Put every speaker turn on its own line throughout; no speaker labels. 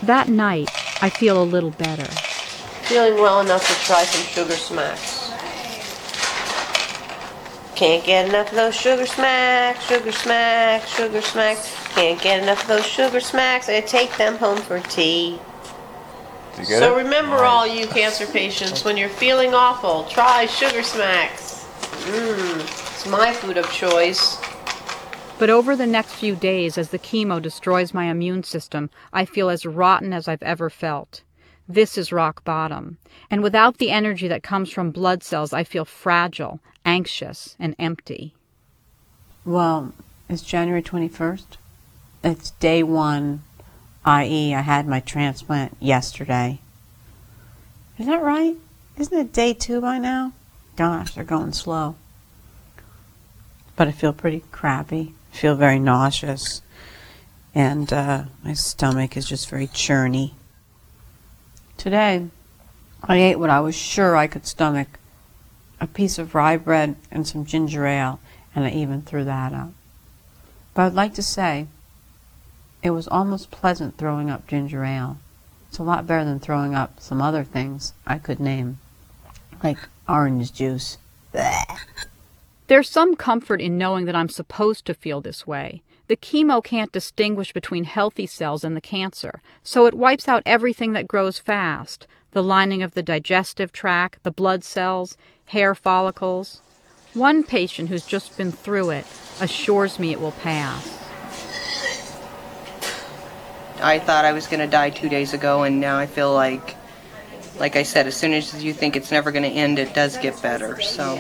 That night, I feel a little better.
Feeling well enough to try some Sugar Smacks. Can't get enough of those Sugar Smacks, Sugar Smacks, Sugar Smacks. Can't get enough of those Sugar Smacks. I take them home for tea. So remember, all you cancer patients, when you're feeling awful, try Sugar Smacks. It's my food of choice.
But over the next few days, as the chemo destroys my immune system, I feel as rotten as I've ever felt. This is rock bottom. And without the energy that comes from blood cells, I feel fragile, anxious, and empty.
Well, it's January 21st. It's day one, i.e. I had my transplant yesterday. Is that right? Isn't it day 2 by now? Gosh, they're going slow. But I feel pretty crappy. I feel very nauseous. And my stomach is just very churny. Today, I ate what I was sure I could stomach. A piece of rye bread and some ginger ale, and I even threw that up. But I'd like to say, it was almost pleasant throwing up ginger ale. It's a lot better than throwing up some other things I could name, like orange juice. Blech.
There's some comfort in knowing that I'm supposed to feel this way. The chemo can't distinguish between healthy cells and the cancer, so it wipes out everything that grows fast. The lining of the digestive tract, the blood cells, hair follicles. One patient who's just been through it assures me it will pass.
I thought I was going to die 2 days ago, and now I feel like I said, as soon as you think it's never going to end, it does get better. So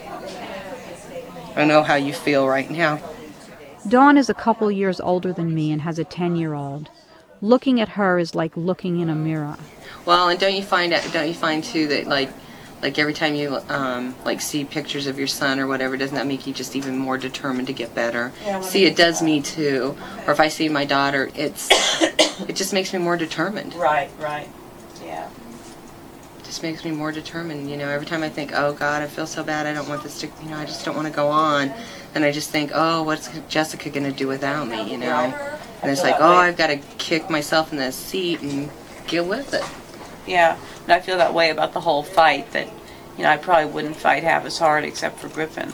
I know how you feel right now.
Dawn is a couple years older than me and has a 10-year-old. Looking at her is like looking in a mirror.
Well, and don't you find too that like every time you see pictures of your son or whatever, doesn't that make you just even more determined to get better? Yeah, see, it does me too. Or if I see my daughter, it just makes me more determined.
Right, yeah.
It just makes me more determined. Every time I think, oh God, I feel so bad, I don't want this to, I just don't want to go on. And I just think, oh, what's Jessica going to do without me, And it's like, oh, I've got to kick myself in the seat and get with it.
Yeah, and I feel that way about the whole fight, that, I probably wouldn't fight half as hard except for Griffin.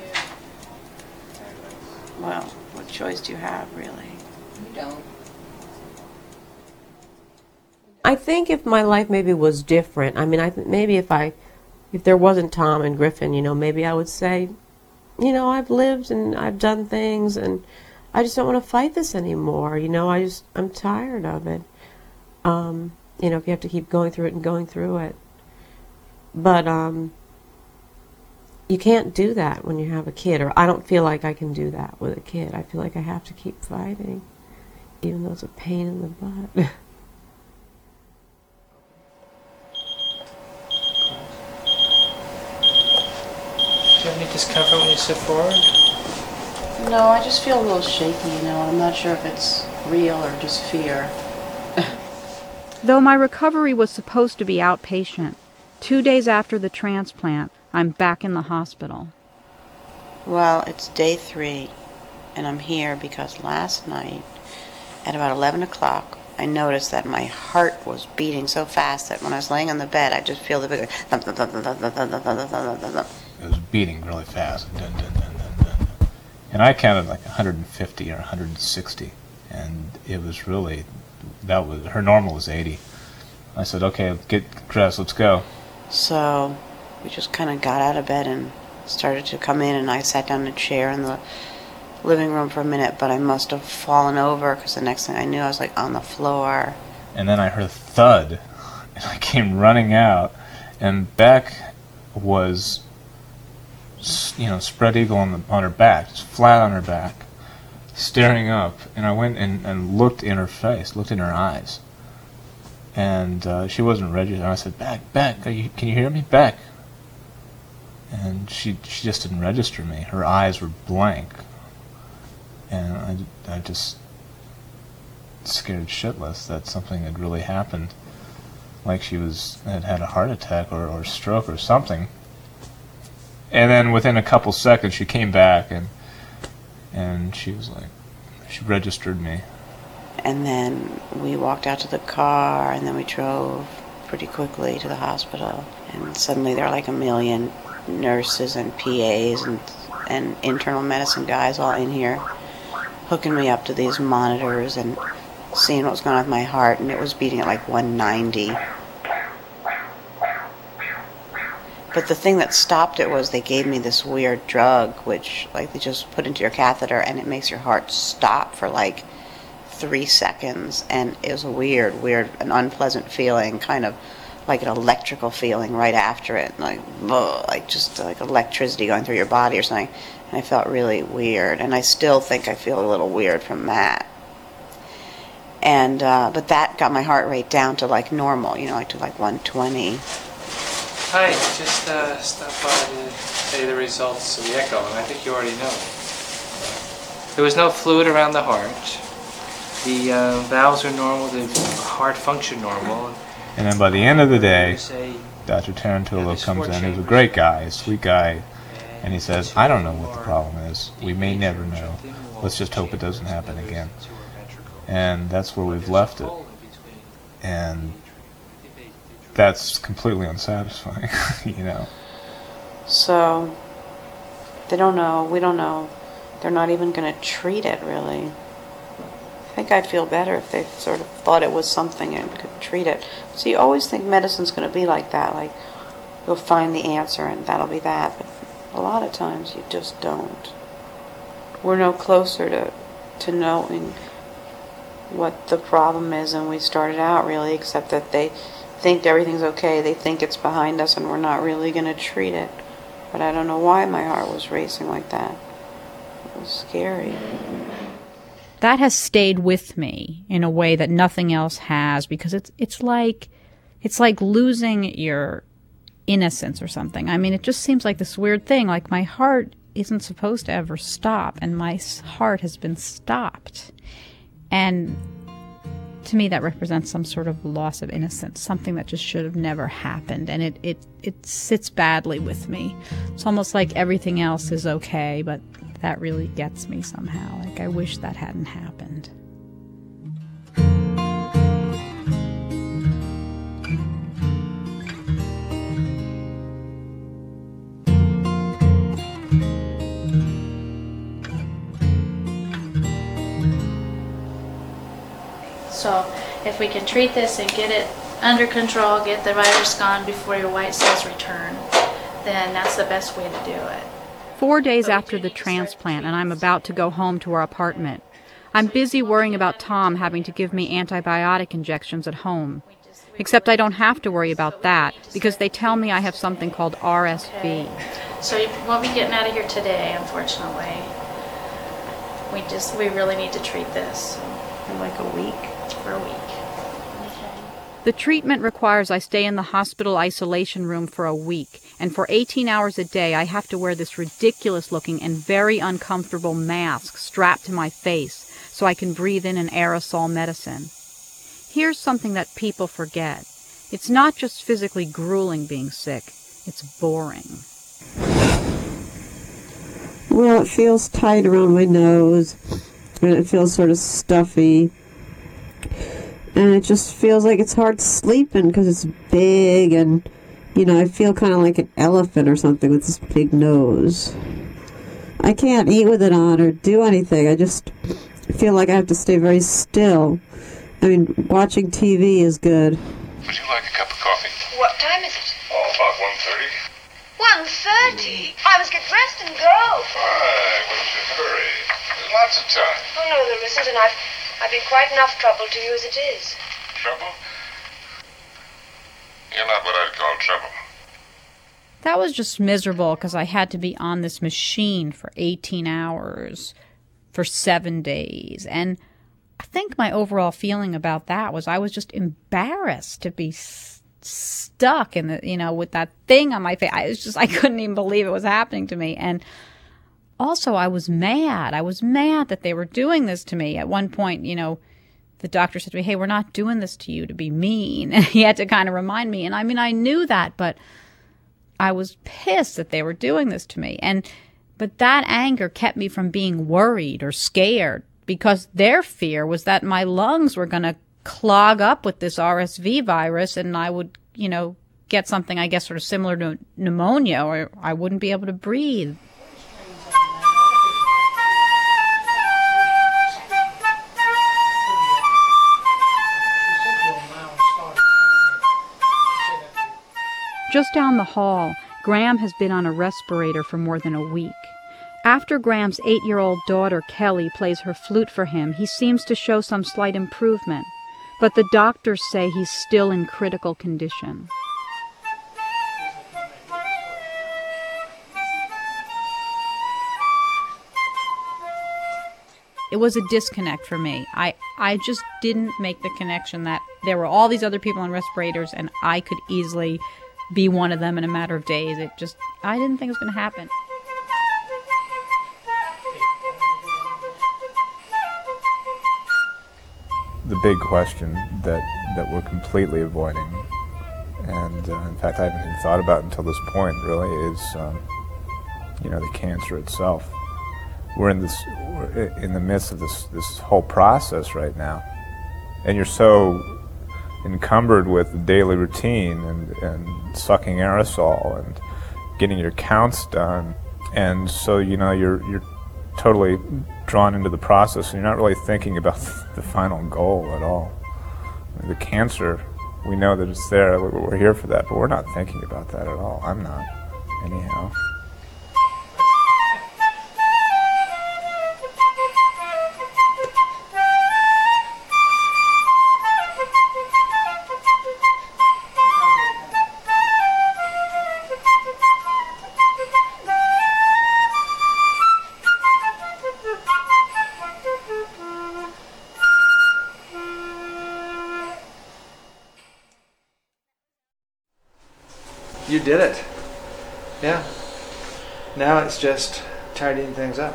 Well, what choice do you have, really?
You don't.
I think if my life maybe was different, maybe if there wasn't Tom and Griffin, maybe I would say, I've lived and I've done things and I just don't want to fight this anymore. I'm tired of it. If you have to keep going through it and going through it. But you can't do that when you have a kid, or I don't feel like I can do that with a kid. I feel like I have to keep fighting, even though it's a pain in the butt.
Do you have any discomfort when you sit forward?
No, I just feel a little shaky, I'm not sure if it's real or just fear.
Though my recovery was supposed to be outpatient, 2 days after the transplant, I'm back in the hospital.
Well, it's day 3, and I'm here because last night, at about 11 o'clock, I noticed that my heart was beating so fast that when I was laying on the bed, I just feel the big thump, thump, thump, thump, thump, thump, thump, thump, thump, thump, thump.
It was beating really fast. Dun, dun, dun, dun, dun. And I counted like 150 or 160, and it was really, her normal was 80. I said, okay, get dressed, let's go.
So we just kind of got out of bed and started to come in, and I sat down in a chair in the living room for a minute, but I must have fallen over because the next thing I knew I was like on the floor.
And then I heard a thud, and I came running out, and Beck was, spread eagle on her back, just flat on her back, staring up, and I went and looked in her face, looked in her eyes. And she wasn't registered. I said, Beck, can you hear me? Beck. And she just didn't register me. Her eyes were blank. And I just scared shitless that something had really happened. Like she had a heart attack or stroke or something. And then within a couple seconds she came back and she was like, she registered me.
And then we walked out to the car, and then we drove pretty quickly to the hospital. And suddenly there are like a million nurses and PAs and internal medicine guys all in here, hooking me up to these monitors and seeing what was going on with my heart, and it was beating at like 190. But the thing that stopped it was they gave me this weird drug, which like they just put into your catheter, and it makes your heart stop for like 3 seconds, and it was a weird, an unpleasant feeling, kind of like an electrical feeling right after it, like just like electricity going through your body or something. And I felt really weird, and I still think I feel a little weird from that. And but that got my heart rate down to like normal, like to like 120.
Hi, just stopped by to tell you the results of the echo, and I think you already know. There was no fluid around the heart. The valves are normal, the heart function normal.
And then by the end of the day, Dr. Tarantula comes in. He's a great guy, a sweet guy, and he says, I don't know what the problem is. We may never know. Let's just hope it doesn't happen again. And that's where we've left it. And that's completely unsatisfying,
So, they don't know, we don't know. They're not even going to treat it, really. I think I'd feel better if they sort of thought it was something and could treat it. So you always think medicine's going to be like that, like you'll find the answer and that'll be that. But a lot of times you just don't. We're no closer to knowing what the problem is than we started out, really, except that they think everything's okay. They think it's behind us and we're not really going to treat it. But I don't know why my heart was racing like that. It was scary.
That has stayed with me in a way that nothing else has, because it's like losing your innocence or something. I mean, it just seems like this weird thing. Like my heart isn't supposed to ever stop, and my heart has been stopped. And to me, that represents some sort of loss of innocence, something that just should have never happened. And it sits badly with me. It's almost like everything else is okay, but that really gets me somehow. Like I wish that hadn't happened.
So if we can treat this and get it under control, get the virus gone before your white cells return, then that's the best way to do it.
4 days after the transplant, and I'm about to go home to our apartment. I'm busy worrying about Tom having to give me antibiotic injections at home. Except I don't have to worry about that, because they tell me I have something called RSV.
Okay. So you won't be getting out of here today, unfortunately. We really need to treat this.
In like a week?
For a week.
The treatment requires I stay in the hospital isolation room for a week, and for 18 hours a day I have to wear this ridiculous-looking and very uncomfortable mask strapped to my face so I can breathe in an aerosol medicine. Here's something that people forget. It's not just physically grueling being sick, it's boring.
Well, it feels tight around my nose, and it feels sort of stuffy. And it just feels like it's hard sleeping because it's big, and, I feel kind of like an elephant or something with this big nose. I can't eat with it on or do anything. I just feel like I have to stay very still. I mean, watching TV is good.
Would you like a cup of coffee?
What time is it?
Oh, about 1:30.
1:30? I must get dressed and go.
Why, what's your hurry? There's lots of time.
Oh, no, there isn't, and I've been quite enough trouble to you as it is.
Trouble? You're not what I'd call trouble.
That was just miserable because I had to be on this machine for 18 hours for 7 days. And I think my overall feeling about that was I was just embarrassed to be stuck in the, with that thing on my face. I couldn't even believe it was happening to me. And also I was mad. I was mad that they were doing this to me. At one point, the doctor said to me, hey, we're not doing this to you to be mean. And he had to kind of remind me. And I mean, I knew that, but I was pissed that they were doing this to me. But that anger kept me from being worried or scared because their fear was that my lungs were going to clog up with this RSV virus and I would, get something, I guess, sort of similar to pneumonia, or I wouldn't be able to breathe. Just down the hall, Graham has been on a respirator for more than a week. After Graham's 8-year-old daughter, Kelly, plays her flute for him, he seems to show some slight improvement, but the doctors say he's still in critical condition. It was a disconnect for me. I just didn't make the connection that there were all these other people on respirators and I could easily be one of them in a matter of days. I didn't think it was going to happen.
The big question that we're completely avoiding, and in fact I haven't even thought about until this point really, is the cancer itself. We're in the midst of this whole process right now, and you're so encumbered with the daily routine and sucking aerosol and getting your counts done, and so you're totally drawn into the process and you're not really thinking about the final goal at all. The cancer, we know that it's there, we're here for that, but we're not thinking about that at all. I'm not, anyhow.
You did it. Yeah. Now it's just tidying things up.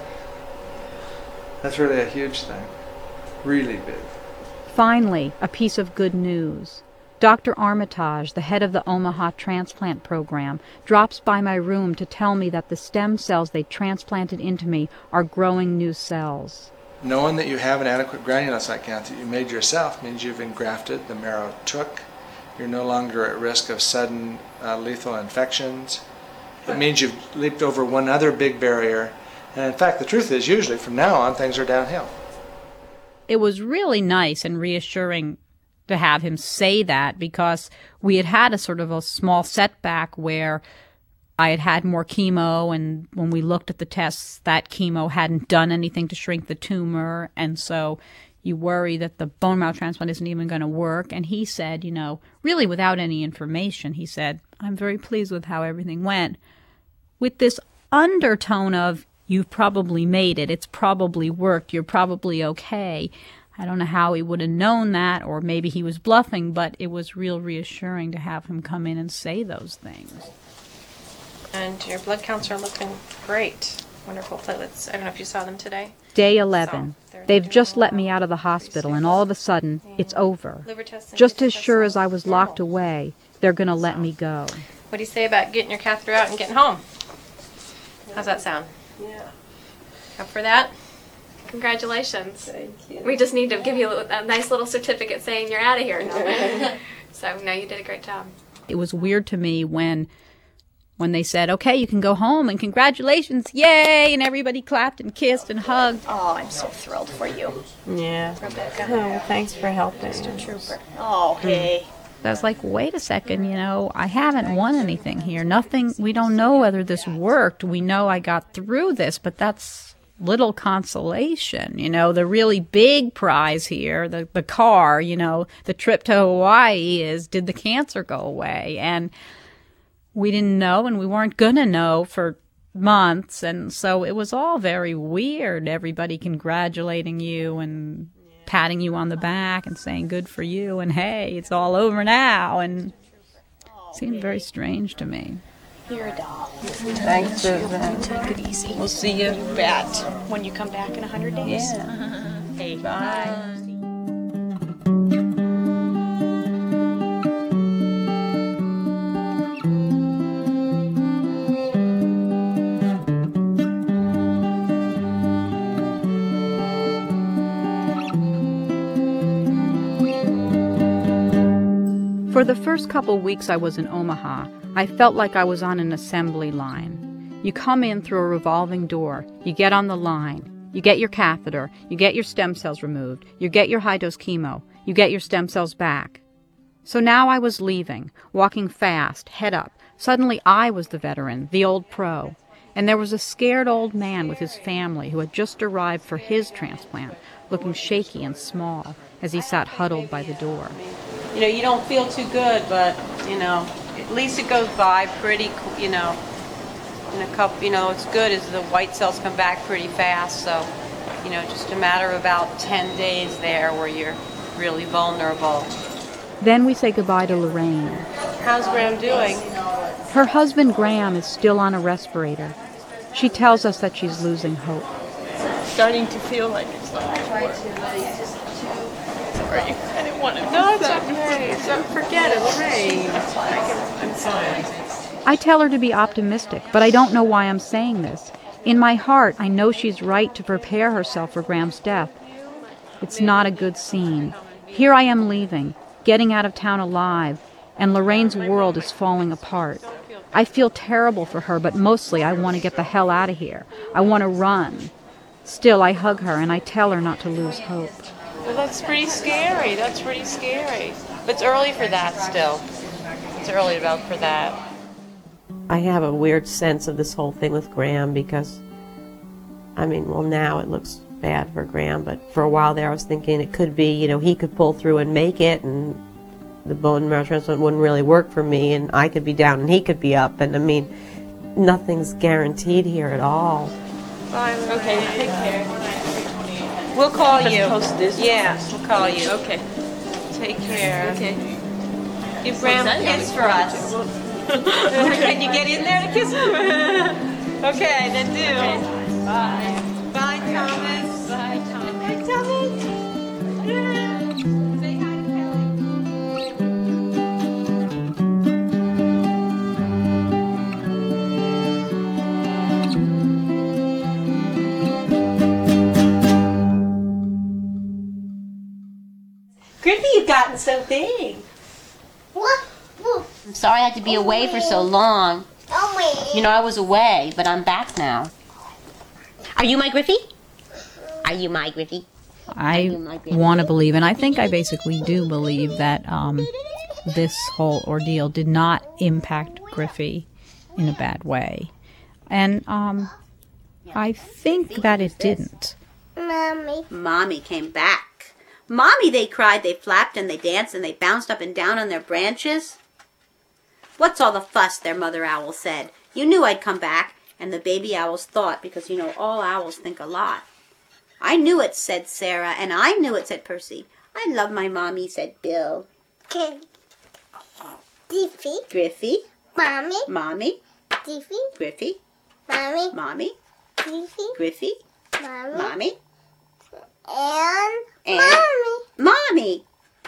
That's really a huge thing. Really big.
Finally, a piece of good news. Dr. Armitage, the head of the Omaha transplant program, drops by my room to tell me that the stem cells they transplanted into me are growing new cells.
Knowing that you have an adequate granulocyte count that you made yourself means you've engrafted, the marrow took. You're no longer at risk of sudden lethal infections. It means you've leaped over one other big barrier. And in fact, the truth is, usually from now on, things are downhill.
It was really nice and reassuring to have him say that, because we had a sort of a small setback where I had more chemo, and when we looked at the tests, that chemo hadn't done anything to shrink the tumor, and so you worry that the bone marrow transplant isn't even going to work. And he said, really without any information, he said, I'm very pleased with how everything went, with this undertone of, you've probably made it, it's probably worked, you're probably okay. I don't know how he would have known that, or maybe he was bluffing, but it was real reassuring to have him come in and say those things.
And your blood counts are looking great. Wonderful platelets. I don't know if you saw them today.
Day 11. They've just let me out of the hospital, and all of a sudden, it's over. Just as sure as I was locked away, they're going to let me go.
What do you say about getting your catheter out and getting home? How's that sound?
Yeah.
Up for that?
Congratulations.
Thank you.
We just need to give you a nice little certificate saying you're out of here. So, no, you did a great job.
It was weird to me when they said, okay, you can go home, and congratulations, yay, and everybody clapped and kissed and hugged.
Oh, I'm so thrilled for you.
Yeah.
Rebecca.
Oh, thanks for helping.
Mr. Trooper. Oh, hey.
I was like, wait a second, I haven't won anything here. Nothing, we don't know whether this worked. We know I got through this, but that's little consolation. The really big prize here, the car, the trip to Hawaii is, did the cancer go away? And we didn't know, and we weren't going to know for months, and so it was all very weird. Everybody congratulating you and patting you on the back and saying good for you, and hey, it's all over now, and it seemed very strange to me.
You're a doll.
Thanks, Susan.
Take it easy.
We'll see you.
You bet. When you come back in 100 days.
Yeah.
Hey.
Bye.
For the first couple weeks I was in Omaha, I felt like I was on an assembly line. You come in through a revolving door, you get on the line, you get your catheter, you get your stem cells removed, you get your high-dose chemo, you get your stem cells back. So now I was leaving, walking fast, head up. Suddenly I was the veteran, the old pro. And there was a scared old man with his family who had just arrived for his transplant, looking shaky and small as he sat huddled by the door.
You know, you don't feel too good, but, you know, at least it goes by pretty, you know, in a couple, you know, it's good as the white cells come back pretty fast. So, you know, just a matter of about 10 days there where you're really vulnerable.
Then we say goodbye to Lorraine.
How's Graham doing?
Her husband Graham is still on a respirator. She tells us that she's losing hope.
Starting to feel like it's not before. Sorry, I didn't want to. No, it's okay. So forget it, Lorraine. I'm fine.
I tell her to be optimistic, but I don't know why I'm saying this. In my heart, I know she's right to prepare herself for Graham's death. It's not a good scene. Here I am leaving, getting out of town alive, and Lorraine's world is falling apart. I feel terrible for her, but mostly I want to get the hell out of here. I want to run. Still, I hug her and I tell her not to lose hope.
Well, that's pretty scary. That's pretty scary. But it's early for that still. It's early for that.
I have a weird sense of this whole thing with Graham because, I mean, well, now it looks bad for Graham, but for a while there I was thinking it could be, you know, he could pull through and make it, and the bone marrow transplant wouldn't really work for me, and I could be down and he could be up, and I mean, nothing's guaranteed here at all.
Fine. Okay, take care. We'll call you.
Post this.
Yeah, we'll call you.
Okay.
Take care.
Okay.
Give Graham a kiss for us. Can you get in there to kiss him? Okay, then do. Bye. Bye, Thomas. Bye, Thomas. Bye, Thomas. Say hi to Kelly.
Griffey, you've gotten so big. I'm sorry I had to be away for so long. You know, I was away, but I'm back now. Are you my Griffey? Are you my Griffey?
I want to believe, and I think I basically do believe that this whole ordeal did not impact Griffey in a bad way. And I think that it didn't.
Mommy came back. Mommy, they cried, they flapped, and they danced, and they bounced up and down on their branches. What's all the fuss, their mother owl said. You knew I'd come back, and the baby owls thought, because, you know, all owls think a lot. I knew it, said Sarah, and I knew it, said Percy. I love my mommy, said Bill. Griffy. Griffy. Mommy. Mommy. Griffy. Griffy. Mommy. Mommy. Griffy. Griffy. Mommy. Mommy. And Mommy. Mommy.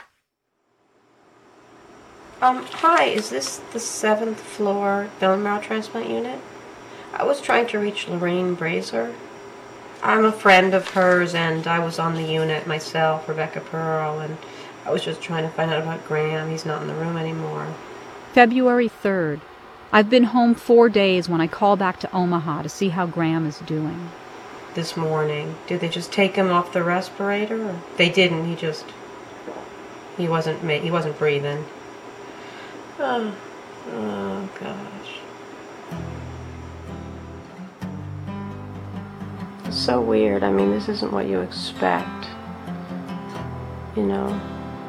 Hi, is this the 7th floor bone marrow transplant unit? I was trying to reach Lorraine Brazier. I'm a friend of hers, and I was on the unit myself, Rebecca Pearl, and I was just trying to find out about Graham. He's not in the room anymore.
February 3rd. I've been home 4 days when I call back to Omaha to see how Graham is doing.
This morning. Did they just take him off the respirator? Or? They didn't. He wasn't breathing. Oh gosh. It's so weird. I mean, this isn't what you expect. You know?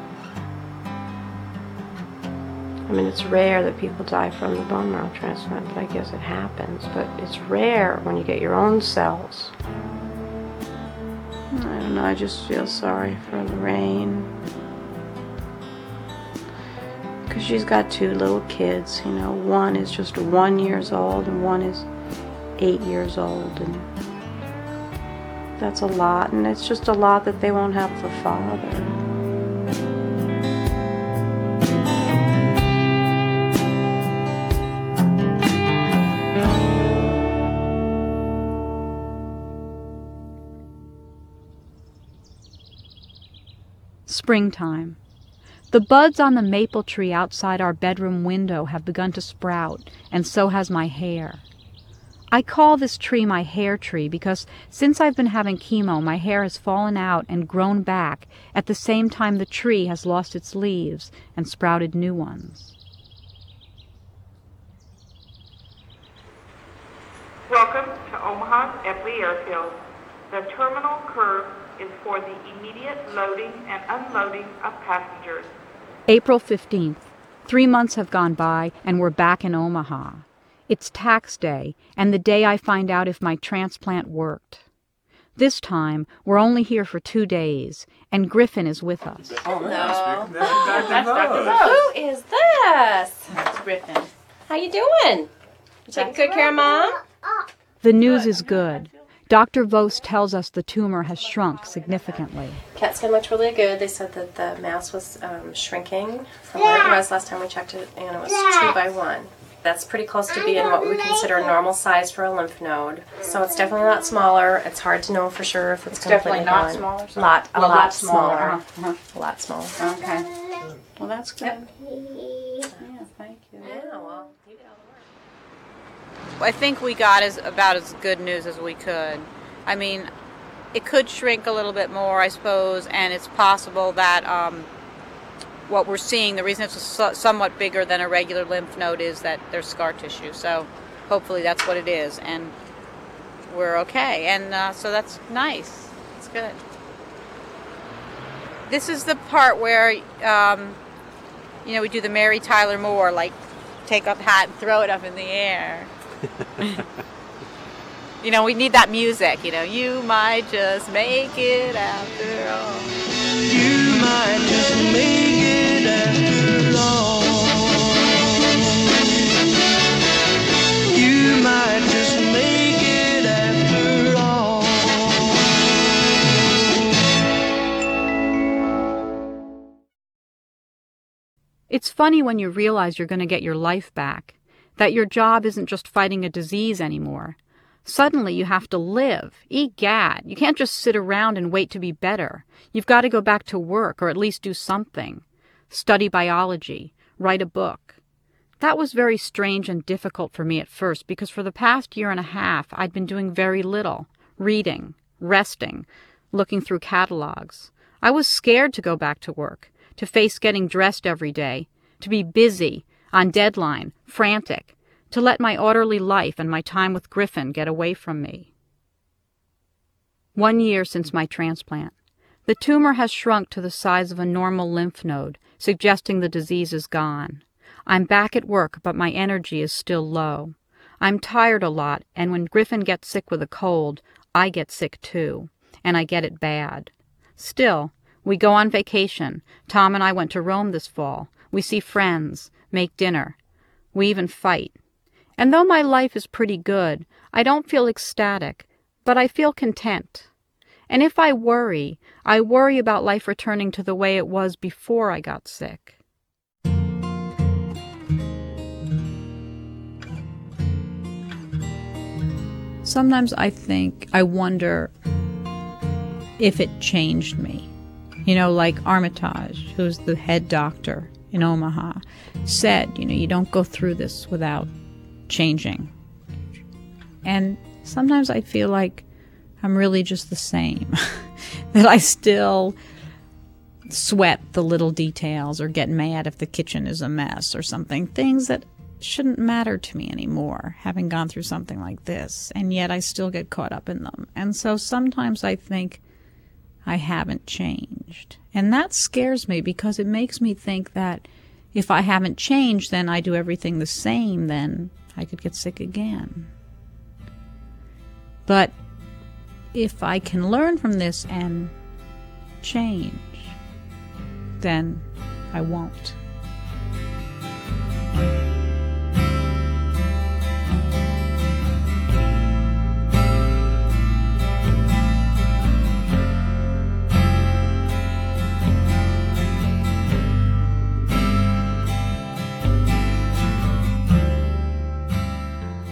I mean, it's rare that people die from the bone marrow transplant, but I guess it happens. But it's rare when you get your own cells. I don't know, I just feel sorry for Lorraine. Because she's got 2 little kids, you know. One is just 1 year old and one is 8 years old. And that's a lot, and it's just a lot that they won't have the father.
Springtime. The buds on the maple tree outside our bedroom window have begun to sprout, and so has my hair. I call this tree my hair tree because since I've been having chemo, my hair has fallen out and grown back at the same time the tree has lost its leaves and sprouted new ones.
Welcome to Omaha's Epley Airfield. The terminal curve is for the immediate loading and unloading of passengers.
April 15th. 3 months have gone by and we're back in Omaha. It's tax day and the day I find out if my transplant worked. This time, we're only here for 2 days, and Griffin is with us.
Oh, no. That's Dr. Who is this?
That's Griffin. How you doing? You taking good care of Mom?
The news is good. Dr. Vos tells us the tumor has shrunk significantly.
CAT scan looked really good. They said that the mass was shrinking from where it was last time we checked it, and it was 2 by 1. That's pretty close to being what we would consider a normal size for a lymph node. So it's definitely a lot smaller. It's hard to know for sure if it's completely
definitely not
gone.
smaller.
A lot smaller.
Uh-huh.
A lot smaller.
Okay. Well, that's good.
Yep.
Yeah, thank you.
Yeah, well, you did all the work.
I think we got about as good news as we could. I mean, it could shrink a little bit more, I suppose, and it's possible that what we're seeing, the reason it's somewhat bigger than a regular lymph node is that there's scar tissue. So hopefully that's what it is, and we're okay. And so that's nice. It's good. This is the part where, we do the Mary Tyler Moore, like take up hat and throw it up in the air. We need that music, you might just make it after all.
You might just make it after all. You might just make it after all.
It's funny when you realize you're going to get your life back, that your job isn't just fighting a disease anymore. Suddenly you have to live. Egad, you can't just sit around and wait to be better. You've got to go back to work, or at least do something. Study biology, write a book. That was very strange and difficult for me at first, because for the past year and a half I'd been doing very little. Reading, resting, looking through catalogs. I was scared to go back to work, to face getting dressed every day, to be busy, on deadline, frantic, to let my orderly life and my time with Griffin get away from me. 1 year since my transplant. The tumor has shrunk to the size of a normal lymph node, suggesting the disease is gone. I'm back at work, but my energy is still low. I'm tired a lot, and when Griffin gets sick with a cold, I get sick too, and I get it bad. Still, we go on vacation. Tom and I went to Rome this fall. We see friends, make dinner. We even fight. And though my life is pretty good, I don't feel ecstatic, but I feel content. And if I worry about life returning to the way it was before I got sick. Sometimes I wonder if it changed me. Like Armitage, who's the head doctor in Omaha, said, you don't go through this without changing. And sometimes I feel like I'm really just the same. That I still sweat the little details or get mad if the kitchen is a mess or something. Things that shouldn't matter to me anymore, having gone through something like this. And yet I still get caught up in them. And so sometimes I think I haven't changed. And that scares me because it makes me think that if I haven't changed, then I do everything the same, then I could get sick again. But if I can learn from this and change, then I won't.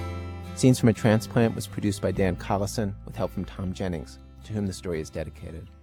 Scenes from a Transplant was produced by Dan Collison with help from Tom Jennings, to whom the story is dedicated.